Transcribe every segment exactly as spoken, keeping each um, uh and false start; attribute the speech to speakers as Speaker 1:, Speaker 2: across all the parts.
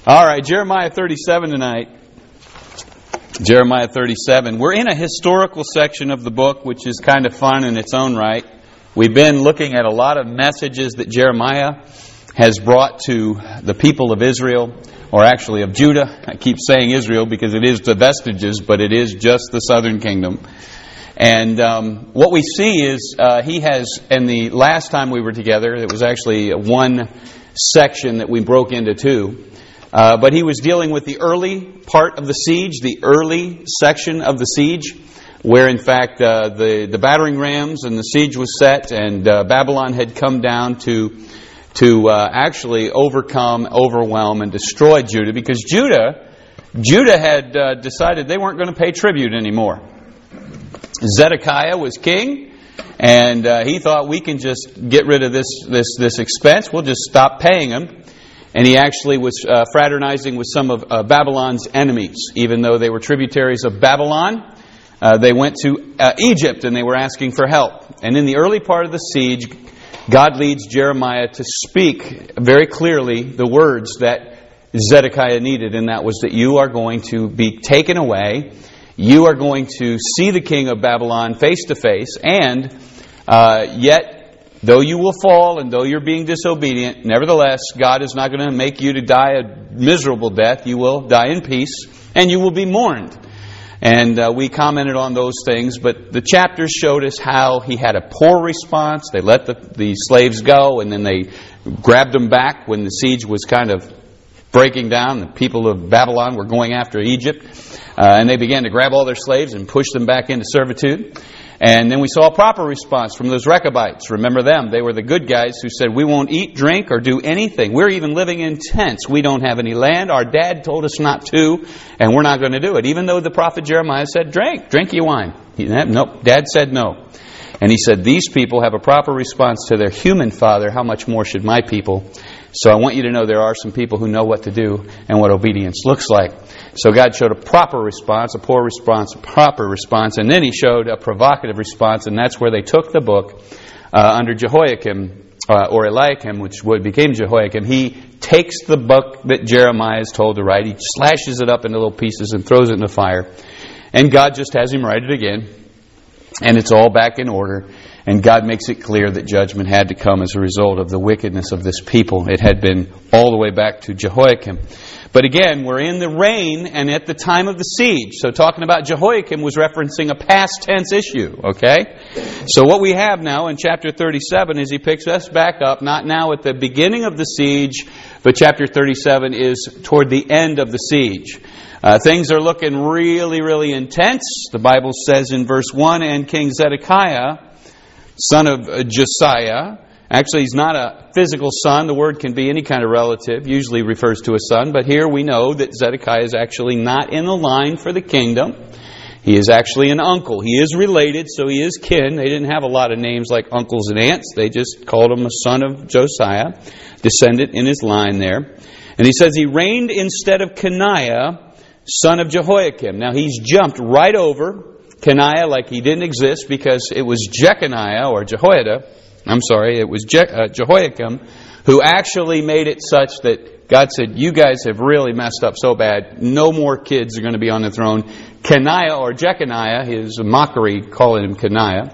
Speaker 1: All right, Jeremiah thirty-seven tonight. Jeremiah thirty-seven. We're in a historical section of the book, which is kind of fun in its own right. We've been looking at a lot of messages that Jeremiah has brought to the people of Israel, or actually of Judah. I keep saying Israel because it is the vestiges, but it is just the southern kingdom. And um, what we see is uh, he has, and the last time we were together, it was actually one section that we broke into two. Uh, but he was dealing with the early part of the siege, the early section of the siege, where in fact uh, the, the battering rams and the siege was set, and uh, Babylon had come down to to uh, actually overcome, overwhelm, and destroy Judah, because Judah, Judah had uh, decided they weren't going to pay tribute anymore. Zedekiah was king, and uh, he thought, we can just get rid of this this this expense. We'll just stop paying him. And he actually was uh, fraternizing with some of uh, Babylon's enemies. Even though they were tributaries of Babylon, uh, they went to uh, Egypt and they were asking for help. And in the early part of the siege, God leads Jeremiah to speak very clearly the words that Zedekiah needed, and that was that you are going to be taken away. You are going to see the king of Babylon face to face, and uh, yet, though you will fall and though you're being disobedient, nevertheless, God is not going to make you to die a miserable death. You will die in peace, and you will be mourned. And uh, we commented on those things, but the chapters showed us how he had a poor response. They let the, the slaves go, and then they grabbed them back when the siege was kind of breaking down. The people of Babylon were going after Egypt, uh, and they began to grab all their slaves and push them back into servitude. And then we saw a proper response from those Rechabites. Remember them. They were the good guys who said, we won't eat, drink, or do anything. We're even living in tents. We don't have any land. Our dad told us not to, and we're not going to do it. Even though the prophet Jeremiah said, drink, drink your wine. He, nope, Dad said no. And he said, these people have a proper response to their human father. How much more should my people? So I want you to know there are some people who know what to do and what obedience looks like. So God showed a proper response, a poor response, a proper response, and then He showed a provocative response, and that's where they took the book uh, under Jehoiakim, uh, or Eliakim, which would became Jehoiakim. He takes the book that Jeremiah is told to write, he slashes it up into little pieces and throws it in the fire, and God just has him write it again, and it's all back in order. And God makes it clear that judgment had to come as a result of the wickedness of this people. It had been all the way back to Jehoiakim. But again, we're in the reign and at the time of the siege. So talking about Jehoiakim was referencing a past tense issue, okay? So what we have now in chapter thirty-seven is he picks us back up, not now at the beginning of the siege, but chapter thirty-seven is toward the end of the siege. Uh, things are looking really, really intense. The Bible says in verse one, and King Zedekiah, son of Josiah. Actually, he's not a physical son. The word can be any kind of relative. Usually refers to a son. But here we know that Zedekiah is actually not in the line for the kingdom. He is actually an uncle. He is related, so he is kin. They didn't have a lot of names like uncles and aunts. They just called him a son of Josiah, descendant in his line there. And he says he reigned instead of Coniah, son of Jehoiakim. Now he's jumped right over Coniah like he didn't exist, because it was Jeconiah or Jehoiada, I'm sorry, it was Je- uh, Jehoiakim who actually made it such that God said, you guys have really messed up so bad, no more kids are going to be on the throne. Coniah or Jeconiah, his mockery calling him Coniah,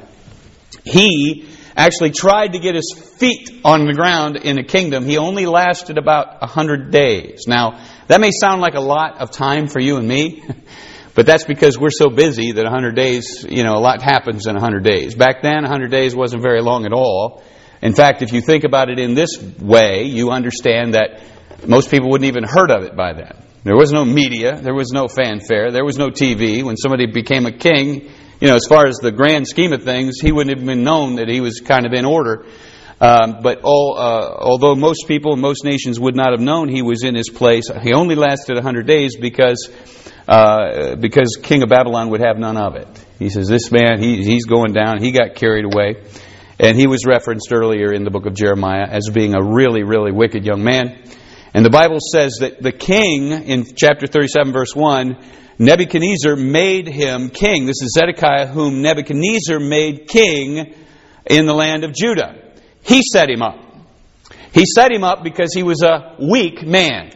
Speaker 1: he actually tried to get his feet on the ground in a kingdom. He only lasted about a hundred days. Now, that may sound like a lot of time for you and me, but that's because we're so busy that a hundred days, you know, a lot happens in a hundred days. Back then, a hundred days wasn't very long at all. In fact, if you think about it in this way, you understand that most people wouldn't even heard of it by then. There was no media, there was no fanfare, there was no T V. When somebody became a king, you know, as far as the grand scheme of things, he wouldn't have been known that he was kind of in order. Um, but all, uh, although most people, most nations would not have known he was in his place, he only lasted a hundred days because Uh, because King of Babylon would have none of it. He says, this man, he, he's going down. He got carried away. And he was referenced earlier in the book of Jeremiah as being a really, really wicked young man. And the Bible says that the king, in chapter thirty-seven, verse one, Nebuchadnezzar made him king. This is Zedekiah, whom Nebuchadnezzar made king in the land of Judah. He set him up. He set him up because he was a weak man.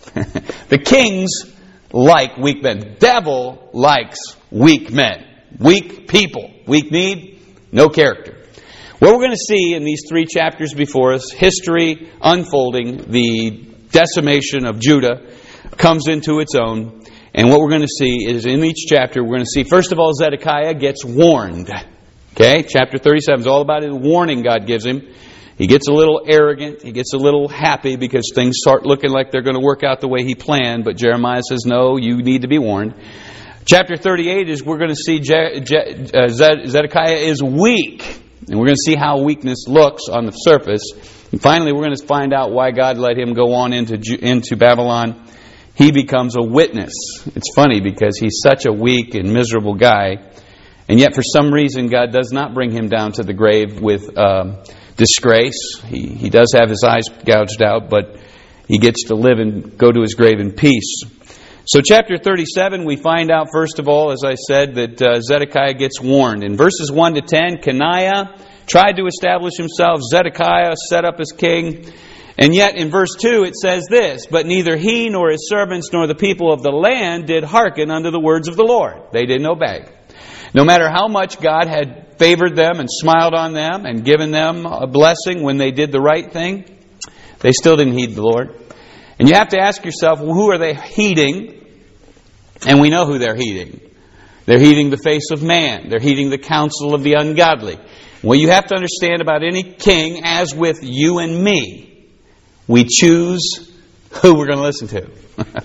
Speaker 1: The kings like weak men. The devil likes weak men. Weak people. Weak need, no character. What we're going to see in these three chapters before us, history unfolding, the decimation of Judah comes into its own. And what we're going to see is in each chapter, we're going to see, first of all, Zedekiah gets warned. Okay, chapter thirty-seven is all about the warning God gives him. He gets a little arrogant. He gets a little happy because things start looking like they're going to work out the way he planned. But Jeremiah says, no, you need to be warned. Chapter thirty-eight is we're going to see Je- Je- uh, Zedekiah is weak. And we're going to see how weakness looks on the surface. And finally, we're going to find out why God let him go on into into Babylon. He becomes a witness. It's funny because he's such a weak and miserable guy. And yet for some reason, God does not bring him down to the grave with um, disgrace. He, he does have his eyes gouged out, but he gets to live and go to his grave in peace. So chapter thirty-seven, we find out, first of all, as I said, that uh, Zedekiah gets warned. In verses one to ten, Kenaiah tried to establish himself. Zedekiah set up as king. And yet in verse two it says this, but neither he nor his servants nor the people of the land did hearken unto the words of the Lord. They didn't obey. No matter how much God had favored them and smiled on them and given them a blessing when they did the right thing, they still didn't heed the Lord. And you have to ask yourself, well, who are they heeding? And we know who they're heeding. They're heeding the face of man. They're heeding the counsel of the ungodly. What you have to understand about any king, as with you and me, we choose who we're going to listen to.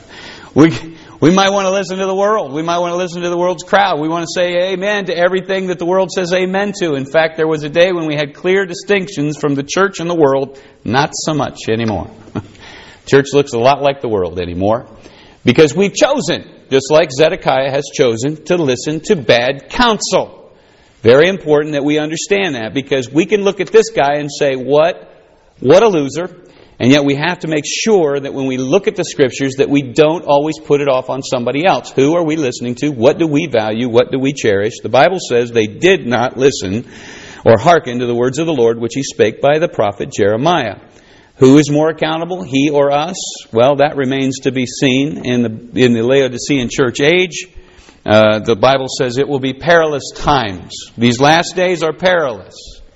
Speaker 1: we we might want to listen to the world. We might want to listen to the world's crowd. We want to say amen to everything that the world says amen to. In fact, there was a day when we had clear distinctions from the church and the world. Not so much anymore. Church looks a lot like the world anymore. Because we've chosen, just like Zedekiah has chosen, to listen to bad counsel. Very important that we understand that, because we can look at this guy and say, what, what a loser. And yet we have to make sure that when we look at the Scriptures that we don't always put it off on somebody else. Who are we listening to? What do we value? What do we cherish? The Bible says they did not listen or hearken to the words of the Lord which He spake by the prophet Jeremiah. Who is more accountable, he or us? Well, that remains to be seen in the in the Laodicean church age. Uh, the Bible says it will be perilous times. These last days are perilous.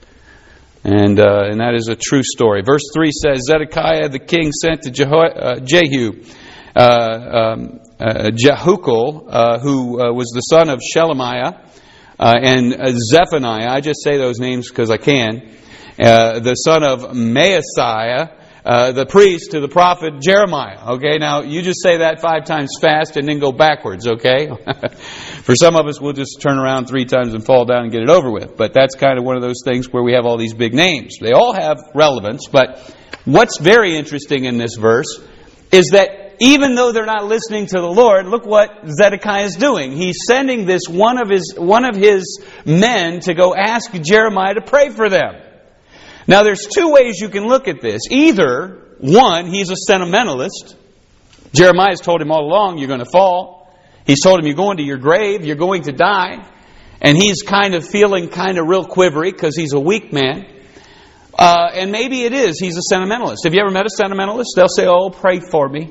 Speaker 1: And uh, and that is a true story. Verse three says, Zedekiah the king sent to Jeho- uh, Jehu, uh, um, uh, Jehukal, uh, who uh, was the son of Shelemiah, uh, and uh, Zephaniah. I just say those names because I can. Uh, the son of Maaseiah, uh, the priest, to the prophet Jeremiah. Okay, now you just say that five times fast and then go backwards, okay? For some of us, we'll just turn around three times and fall down and get it over with. But that's kind of one of those things where we have all these big names. They all have relevance, but what's very interesting in this verse is that even though they're not listening to the Lord, look what Zedekiah is doing. He's sending this one of his one of his men to go ask Jeremiah to pray for them. Now, there's two ways you can look at this. Either, one, he's a sentimentalist. Jeremiah's told him all along, you're going to fall. He's told him, you're going to your grave, you're going to die. And he's kind of feeling kind of real quivery because he's a weak man. Uh, and maybe it is, he's a sentimentalist. Have you ever met a sentimentalist? They'll say, oh, pray for me.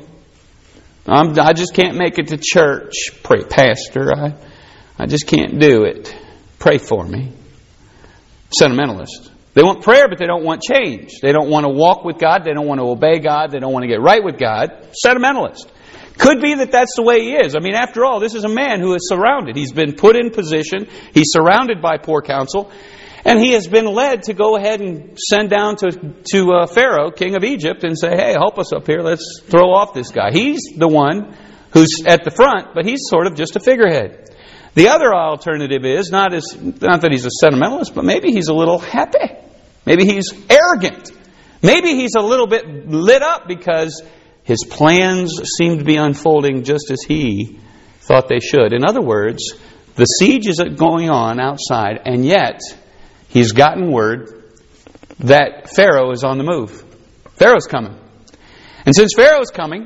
Speaker 1: I'm, I just can't make it to church. Pray, Pastor, I, I just can't do it. Pray for me. Sentimentalist. They want prayer, but they don't want change. They don't want to walk with God. They don't want to obey God. They don't want to get right with God. Sentimentalist. Could be that that's the way he is. I mean, after all, this is a man who is surrounded. He's been put in position. He's surrounded by poor counsel. And he has been led to go ahead and send down to, to uh, Pharaoh, king of Egypt, and say, hey, help us up here. Let's throw off this guy. He's the one who's at the front, but he's sort of just a figurehead. The other alternative is, not as not that he's a sentimentalist, but maybe he's a little happy. Maybe he's arrogant. Maybe he's a little bit lit up because his plans seem to be unfolding just as he thought they should. In other words, the siege is going on outside, and yet he's gotten word that Pharaoh is on the move. Pharaoh's coming. And since Pharaoh's coming,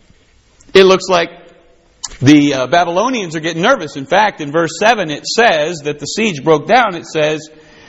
Speaker 1: it looks like the uh, Babylonians are getting nervous. In fact, in verse seven it says that the siege broke down. It says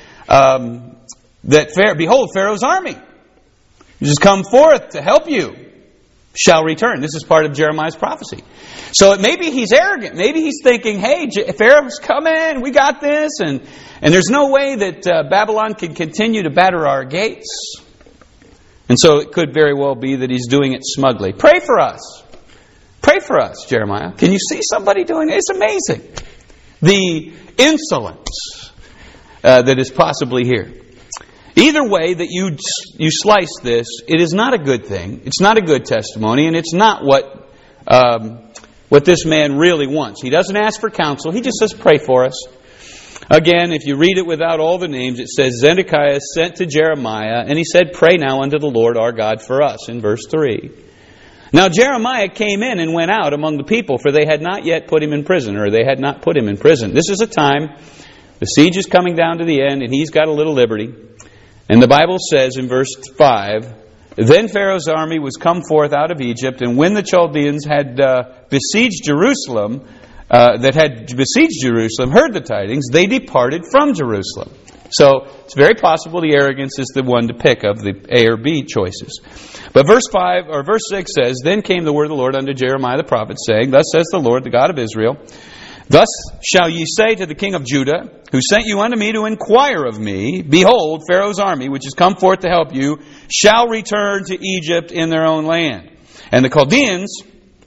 Speaker 1: um, that, Pharaoh, behold, Pharaoh's army has come forth to help you. shall return. This is part of Jeremiah's prophecy. So maybe he's arrogant. Maybe he's thinking, hey, Pharaoh's coming, we got this, and, and there's no way that uh, Babylon can continue to batter our gates. And so it could very well be that he's doing it smugly. Pray for us. Pray for us, Jeremiah. Can you see somebody doing it? It's amazing. The insolence uh, that is possibly here. Either way that you you slice this, it is not a good thing. It's not a good testimony, and it's not what um, what this man really wants. He doesn't ask for counsel. He just says, pray for us. Again, if you read it without all the names, it says, Zedekiah sent to Jeremiah, and he said, pray now unto the Lord our God for us, in verse three. Now Jeremiah came in and went out among the people, for they had not yet put him in prison, or they had not put him in prison. This is a time, the siege is coming down to the end, and he's got a little liberty. And the Bible says in verse five, Then Pharaoh's army was come forth out of Egypt, and when the Chaldeans had uh, besieged Jerusalem, uh, that had besieged Jerusalem, heard the tidings, they departed from Jerusalem. So it's very possible the arrogance is the one to pick of the A or B choices. But verse five or verse six says, Then came the word of the Lord unto Jeremiah the prophet, saying, Thus says the Lord, the God of Israel, Thus shall ye say to the king of Judah, who sent you unto me to inquire of me, Behold, Pharaoh's army, which has come forth to help you, shall return to Egypt in their own land. And the Chaldeans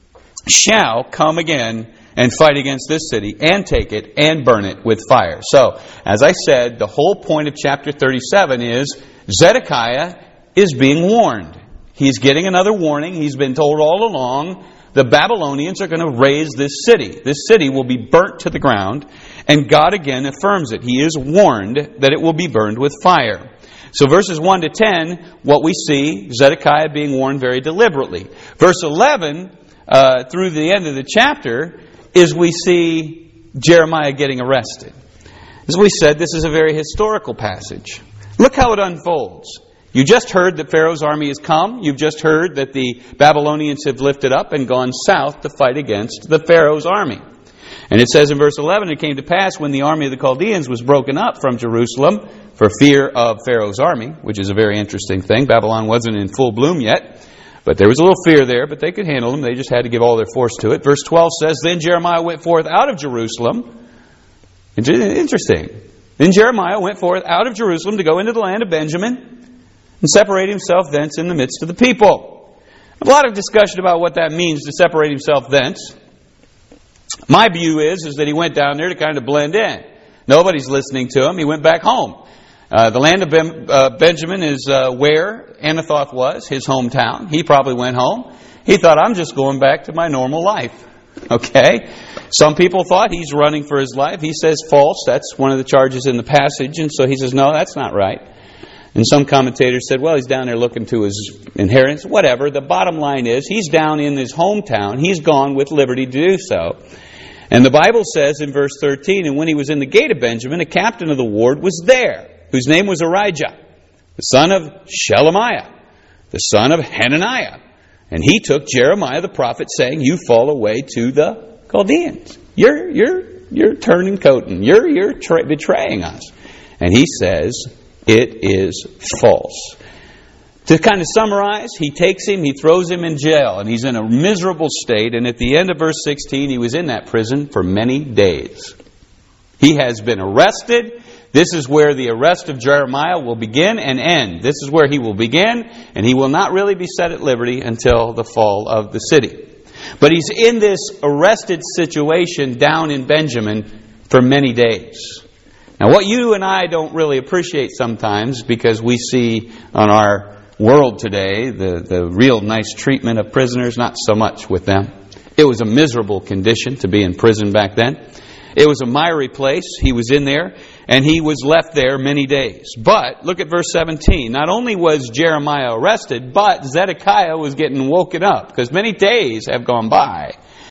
Speaker 1: shall come again and fight against this city, and take it, and burn it with fire. So, as I said, the whole point of chapter thirty-seven is Zedekiah is being warned. He's getting another warning. He's been told all along, the Babylonians are going to raise this city. This city will be burnt to the ground, and God again affirms it. He is warned that it will be burned with fire. So verses one to ten, what we see, Zedekiah being warned very deliberately. Verse eleven, uh, through the end of the chapter, is we see Jeremiah getting arrested. As we said, this is a very historical passage. Look how it unfolds. You just heard that Pharaoh's army has come. You've just heard that the Babylonians have lifted up and gone south to fight against the Pharaoh's army. And it says in verse eleven, It came to pass when the army of the Chaldeans was broken up from Jerusalem for fear of Pharaoh's army, which is a very interesting thing. Babylon wasn't in full bloom yet, but there was a little fear there, but they could handle them. They just had to give all their force to it. Verse twelve says, Then Jeremiah went forth out of Jerusalem. Interesting. Then Jeremiah went forth out of Jerusalem to go into the land of Benjamin, and separate himself thence in the midst of the people. A lot of discussion about what that means to separate himself thence. My view is, is that he went down there to kind of blend in. Nobody's listening to him. He went back home. Uh, the land of ben, uh, Benjamin is uh, where Anathoth was, his hometown. He probably went home. He thought, I'm just going back to my normal life. Okay? Some people thought he's running for his life. He says false. That's one of the charges in the passage. And so he says, no, that's not right. And some commentators said, well, he's down there looking to his inheritance. Whatever. The bottom line is, he's down in his hometown. He's gone with liberty to do so. And the Bible says in verse thirteen, And when he was in the gate of Benjamin, a captain of the ward was there, whose name was Arijah, the son of Shelemiah, the son of Hananiah. And he took Jeremiah the prophet, saying, You fall away to the Chaldeans. You're you're you're turning coating. You're you're tra- betraying us. And he says, It is false. To kind of summarize, he takes him, he throws him in jail, and he's in a miserable state. And at the end of verse sixteen, he was in that prison for many days. He has been arrested. This is where the arrest of Jeremiah will begin and end. This is where he will begin, and he will not really be set at liberty until the fall of the city. But he's in this arrested situation down in Benjamin for many days. Now, what you and I don't really appreciate sometimes, because we see on our world today the, the real nice treatment of prisoners, not so much with them. It was a miserable condition to be in prison back then. It was a miry place. He was in there, and he was left there many days. But, look at verse seventeen. Not only was Jeremiah arrested, but Zedekiah was getting woken up, because many days have gone by.